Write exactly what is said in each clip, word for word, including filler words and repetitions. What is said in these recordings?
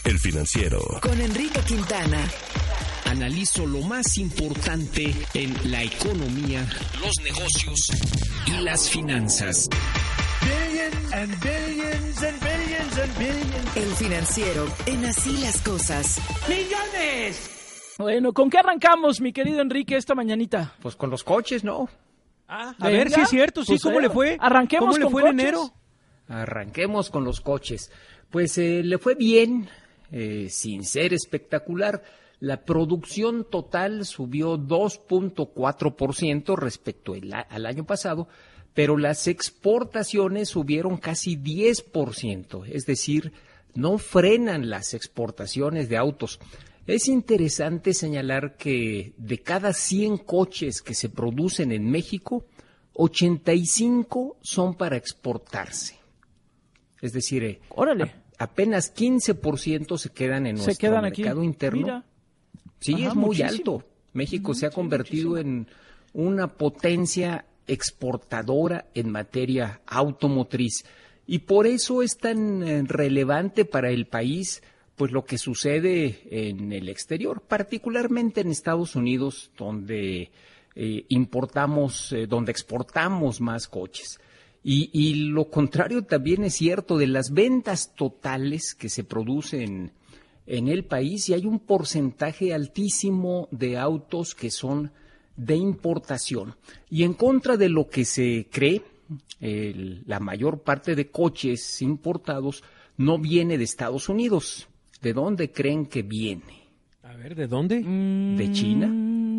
El Financiero. Con Enrique Quintana. Analizo lo más importante en la economía, los negocios y las finanzas. Billions and billions and billions and billions. El Financiero, en Así las Cosas. ¡Millones! Bueno, ¿con qué arrancamos, mi querido Enrique, esta mañanita? Pues con los coches, ¿no? Ah, a ver si es cierto, sí, pues, ¿cómo eh, le fue? Arranquemos ¿Cómo le con fue coches. en enero? Arranquemos con los coches. Pues eh, le fue bien, eh, sin ser espectacular. La producción total subió dos punto cuatro por ciento respecto el, al año pasado, pero las exportaciones subieron casi diez por ciento, es decir, no frenan las exportaciones de autos. Es interesante señalar que de cada cien coches que se producen en México, ochenta y cinco son para exportarse. Es decir, eh, Órale. A, apenas quince por ciento se quedan en Se nuestro quedan mercado aquí. interno. Mira. Sí, Ajá, es muy muchísimo. alto. México Uh-huh, se ha sí, convertido muchísimo. en una potencia exportadora en materia automotriz. Y por eso es tan eh, relevante para el país pues lo que sucede en el exterior, particularmente en Estados Unidos, donde eh, importamos, eh, donde exportamos más coches. Y, y lo contrario también es cierto de las ventas totales que se producen en el país, y hay un porcentaje altísimo de autos que son de importación. Y en contra de lo que se cree, el, la mayor parte de coches importados no viene de Estados Unidos. ¿De dónde creen que viene? A ver, ¿de dónde? ¿De China?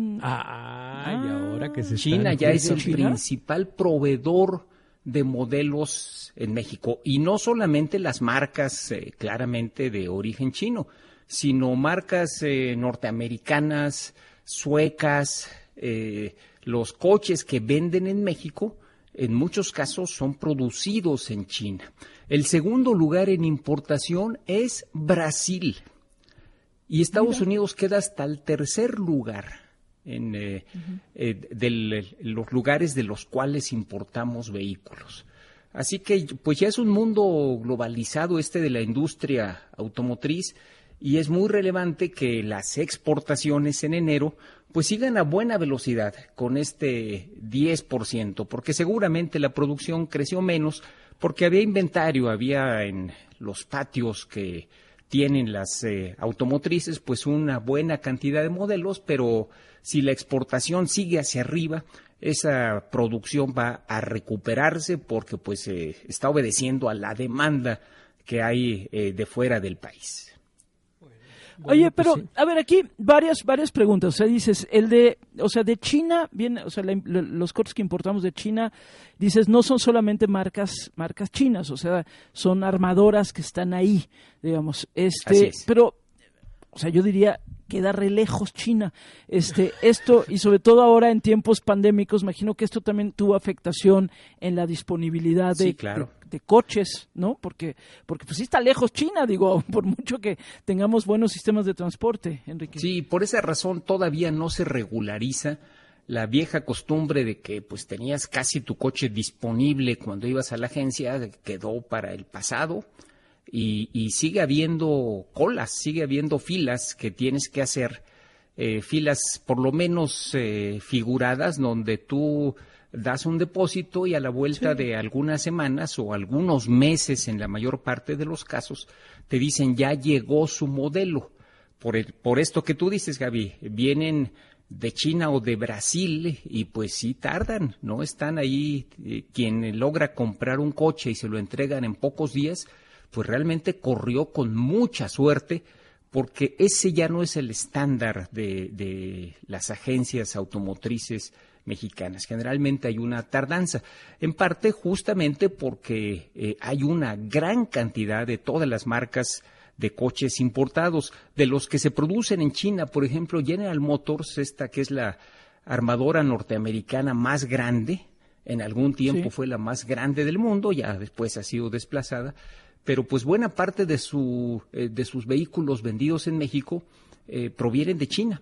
Ah, y ahora que se China están- ya es el China? principal proveedor de modelos en México, y no solamente las marcas eh, claramente de origen chino, sino marcas eh, norteamericanas, suecas. Eh, los coches que venden en México en muchos casos son producidos en China. El segundo lugar en importación es Brasil, y Estados Mira. Unidos queda hasta el tercer lugar en eh, uh-huh. eh, de los lugares de los cuales importamos vehículos. Así que pues ya es un mundo globalizado este de la industria automotriz, y es muy relevante que las exportaciones en enero pues sigan a buena velocidad con este diez por ciento, porque seguramente la producción creció menos porque había inventario, había en los patios que tienen las eh, automotrices pues una buena cantidad de modelos, pero si la exportación sigue hacia arriba, esa producción va a recuperarse porque pues eh, está obedeciendo a la demanda que hay eh, de fuera del país. Bueno, Oye, pero pues sí. a ver, aquí varias varias preguntas. O sea, dices, el de, o sea, de China viene, o sea, la, los coches que importamos de China, dices, no son solamente marcas marcas chinas, o sea, son armadoras que están ahí, digamos. Este, Así es. Pero, o sea, yo diría, queda re lejos China. Este, esto, y sobre todo ahora en tiempos pandémicos, imagino que esto también tuvo afectación en la disponibilidad de, Sí, claro. de, de coches, ¿no? Porque, porque pues sí está lejos China, digo, por mucho que tengamos buenos sistemas de transporte, Enrique. Sí, por esa razón todavía no se regulariza la vieja costumbre de que pues tenías casi tu coche disponible cuando ibas a la agencia, quedó para el pasado. Y, y sigue habiendo colas, sigue habiendo filas que tienes que hacer, eh, filas por lo menos eh, figuradas, donde tú das un depósito y a la vuelta sí. de algunas semanas o algunos meses, en la mayor parte de los casos, te dicen ya llegó su modelo. Por, el, por esto que tú dices, Gaby, vienen de China o de Brasil y pues sí tardan, ¿no? Están ahí, eh, quien logra comprar un coche y se lo entregan en pocos días, pues realmente corrió con mucha suerte, porque ese ya no es el estándar de, de las agencias automotrices mexicanas. Generalmente hay una tardanza, en parte justamente porque eh, hay una gran cantidad de todas las marcas de coches importados, de los que se producen en China. Por ejemplo, General Motors, esta que es la armadora norteamericana más grande, en algún tiempo sí. fue la más grande del mundo, ya después ha sido desplazada, pero pues buena parte de su eh, de sus vehículos vendidos en México eh, provienen de China.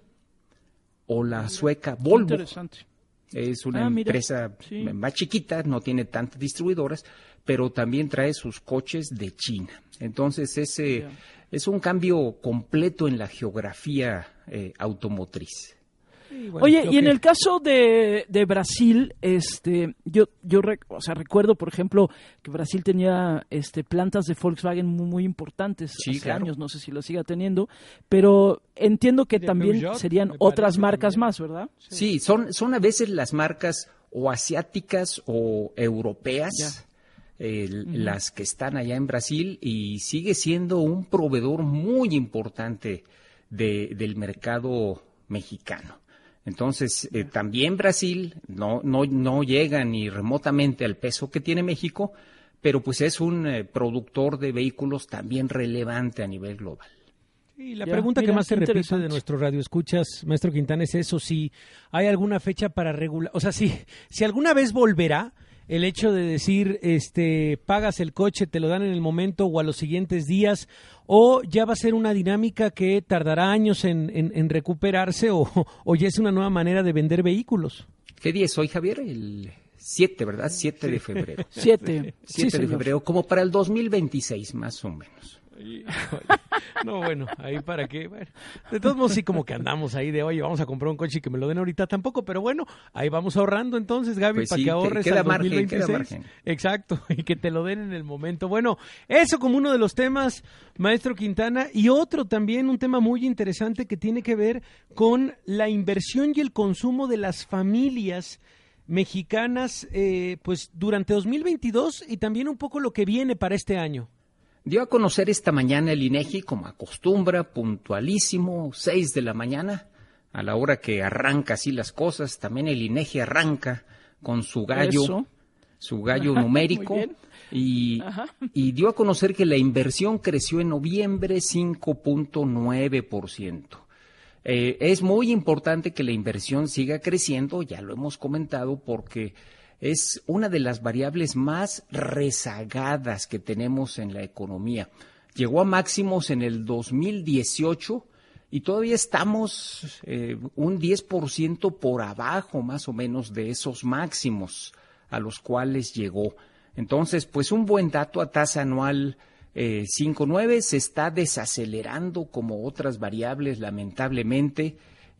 O la sueca Volvo. Interesante. Es una ah, mira, empresa sí. más chiquita, no tiene tantas distribuidoras, pero también trae sus coches de China. Entonces ese, yeah. es un cambio completo en la geografía eh, automotriz. Sí, bueno, Oye, y que... en el caso de, de Brasil, este, yo, yo, rec- o sea, recuerdo, por ejemplo, que Brasil tenía, este, plantas de Volkswagen muy, muy importantes Sí, hace claro. años, no sé si lo siga teniendo, pero entiendo que De también Peugeot, serían me otras parece marcas también. más, ¿verdad? Sí, son, son a veces las marcas o asiáticas o europeas, Ya. eh, las que están allá en Brasil, y sigue siendo un proveedor muy importante de, del mercado mexicano. Entonces, eh, también Brasil no, no, no llega ni remotamente al peso que tiene México, pero pues es un eh, productor de vehículos también relevante a nivel global. Y la Ya, pregunta mira, que más qué se repite interesante. de nuestro radio escuchas, maestro Quintana, es eso, si hay alguna fecha para regular, o sea, si, si alguna vez volverá el hecho de decir, este, pagas el coche, te lo dan en el momento o a los siguientes días, o ya va a ser una dinámica que tardará años en, en, en recuperarse, o, o ya es una nueva manera de vender vehículos. ¿Qué día es hoy, Javier? El siete, ¿verdad? siete de febrero. Siete. Sí, siete de señor. febrero, como para el dos mil veintiséis, más o menos. No, bueno, ahí para qué. Bueno, de todos modos, sí, como que andamos ahí de, oye, vamos a comprar un coche y que me lo den ahorita tampoco, pero bueno, ahí vamos ahorrando entonces, Gaby, Pues para sí, que que- ahorres queda al margen, dos mil veintiséis. queda margen. Exacto, y que te lo den en el momento. Bueno, eso como uno de los temas, maestro Quintana, y otro también, un tema muy interesante que tiene que ver con la inversión y el consumo de las familias mexicanas, eh, pues durante dos mil veintidós y también un poco lo que viene para este año. Dio a conocer esta mañana el INEGI, como acostumbra, puntualísimo, seis de la mañana, a la hora que arranca así las cosas. También el INEGI arranca con su gallo, Eso. su gallo Ajá, numérico, muy bien. y, Ajá. y dio a conocer que la inversión creció en noviembre cinco punto nueve por ciento. Eh, es muy importante que la inversión siga creciendo, ya lo hemos comentado, porque es una de las variables más rezagadas que tenemos en la economía. Llegó a máximos en el dos mil dieciocho y todavía estamos eh, un diez por ciento por abajo más o menos de esos máximos a los cuales llegó. Entonces, pues un buen dato a tasa anual eh, cinco punto nueve, se está desacelerando como otras variables, lamentablemente.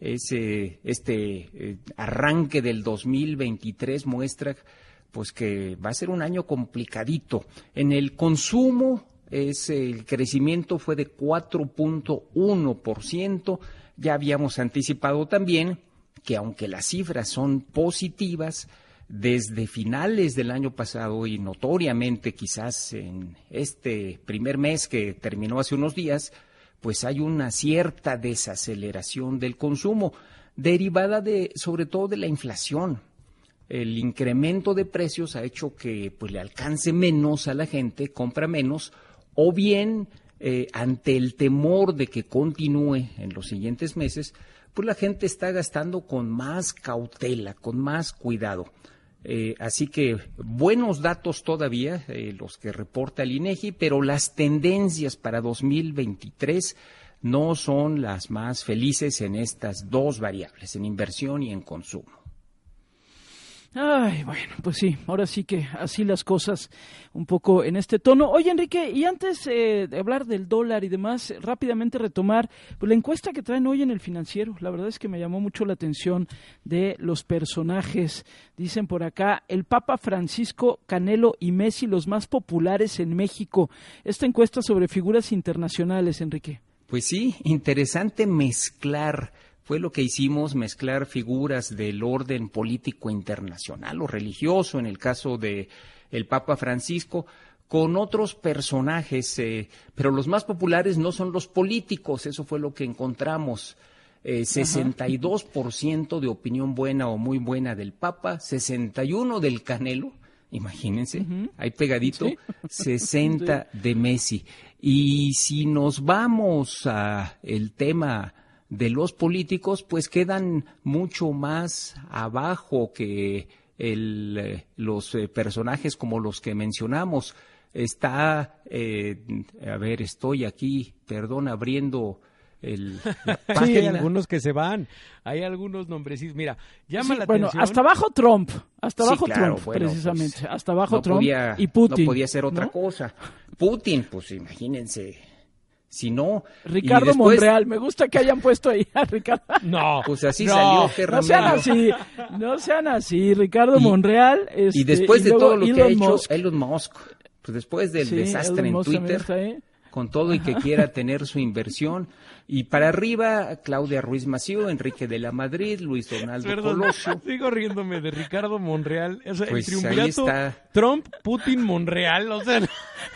Ese, este eh, arranque del dos mil veintitrés muestra pues que va a ser un año complicadito. En el consumo es, el crecimiento fue de cuatro punto uno por ciento. Ya habíamos anticipado también que aunque las cifras son positivas, desde finales del año pasado y notoriamente quizás en este primer mes que terminó hace unos días, pues hay una cierta desaceleración del consumo, derivada de, sobre todo de la inflación. El incremento de precios ha hecho que pues le alcance menos a la gente, compra menos, o bien eh, ante el temor de que continúe en los siguientes meses, pues la gente está gastando con más cautela, con más cuidado. Eh, así que buenos datos todavía, eh, los que reporta el INEGI, pero las tendencias para dos mil veintitrés no son las más felices en estas dos variables, en inversión y en consumo. Ay, bueno, pues sí, ahora sí que así las cosas un poco en este tono. Oye, Enrique, y antes eh, de hablar del dólar y demás, rápidamente retomar pues, la encuesta que traen hoy en el Financiero. La verdad es que me llamó mucho la atención de los personajes. Dicen por acá, el Papa Francisco, Canelo y Messi, los más populares en México. Esta encuesta sobre figuras internacionales, Enrique. Pues sí, interesante mezclar. Fue lo que hicimos, mezclar figuras del orden político internacional o religioso, en el caso de el Papa Francisco, con otros personajes, eh, pero los más populares no son los políticos, eso fue lo que encontramos. Eh, sesenta y dos por ciento de opinión buena o muy buena del Papa, sesenta y uno por ciento del Canelo, imagínense, uh-huh. ahí pegadito, sí. sesenta sí. de Messi. Y si nos vamos a el tema de los políticos, pues quedan mucho más abajo que el, eh, los eh, personajes como los que mencionamos. Está, eh, a ver, estoy aquí, perdón, abriendo el, la página. Sí, hay algunos que se van, hay algunos nombrecitos. Mira, llama sí, la bueno, atención. hasta abajo Trump, hasta sí, abajo claro, Trump, bueno, precisamente, pues, hasta abajo no Trump podía, y Putin. No podía ser otra ¿no? cosa. Putin, pues imagínense, Si no... Ricardo después, Monreal, me gusta que hayan puesto ahí a Ricardo. No. Pues así no, salió Terra No sean Medio. así, no sean así, Ricardo Y- Monreal. Este, Y después de luego todo lo que ha Elon hecho Musk. Elon Musk, pues después del Sí, desastre Elon en Musk también Twitter, está ahí. con todo y que quiera tener su inversión. Y para arriba, Claudia Ruiz Massieu, Enrique de la Madrid, Luis Donaldo Perdón, Colosio. sigo riéndome de Ricardo Monreal. O sea, Pues el ahí triunvirato está. Trump, Putin, Monreal. O sea,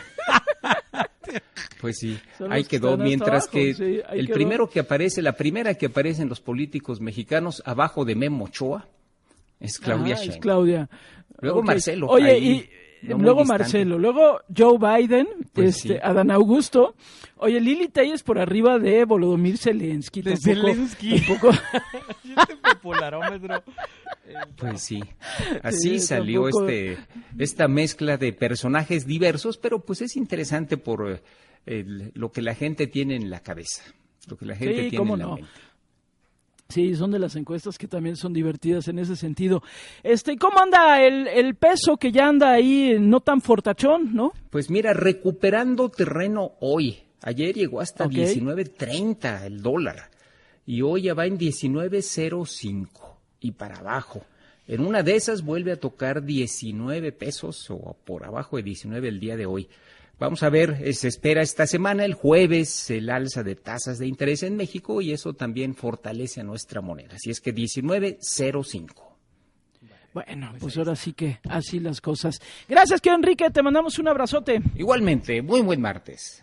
Pues sí, Son ahí los que quedó. están hasta Mientras abajo, que sí, ahí el quedó. primero que aparece, la primera que aparece en los políticos mexicanos, abajo de Memo Ochoa, es Claudia Ah, es Sheinbaum. Claudia. Luego Ok. Marcelo, Oye, ahí, y no muy luego distante. Marcelo, luego Joe Biden, Pues este, sí. Adán Augusto. Oye, Lili Telles por arriba de Volodymyr Zelensky. De tampoco- Zelensky. tampoco- este popularómetro. Pues sí, así Sí, salió tampoco- este esta mezcla de personajes diversos, pero pues es interesante por eh, el- lo que la gente tiene en la cabeza, lo que la gente Sí, tiene cómo en la no. mente. Sí, son de las encuestas que también son divertidas en ese sentido. Este, ¿cómo anda el, el peso que ya anda ahí no tan fortachón, no? Pues mira, recuperando terreno hoy. Ayer llegó hasta Ok. diecinueve treinta el dólar y hoy ya va en diecinueve cero cinco y para abajo. En una de esas vuelve a tocar diecinueve pesos o por abajo de diecinueve el día de hoy. Vamos a ver, eh, se espera esta semana, el jueves, el alza de tasas de interés en México y eso también fortalece a nuestra moneda. Así es que diecinueve cero cinco. Bueno, pues ahora sí que así las cosas. Gracias, que Enrique, te mandamos un abrazote. Igualmente, muy buen martes.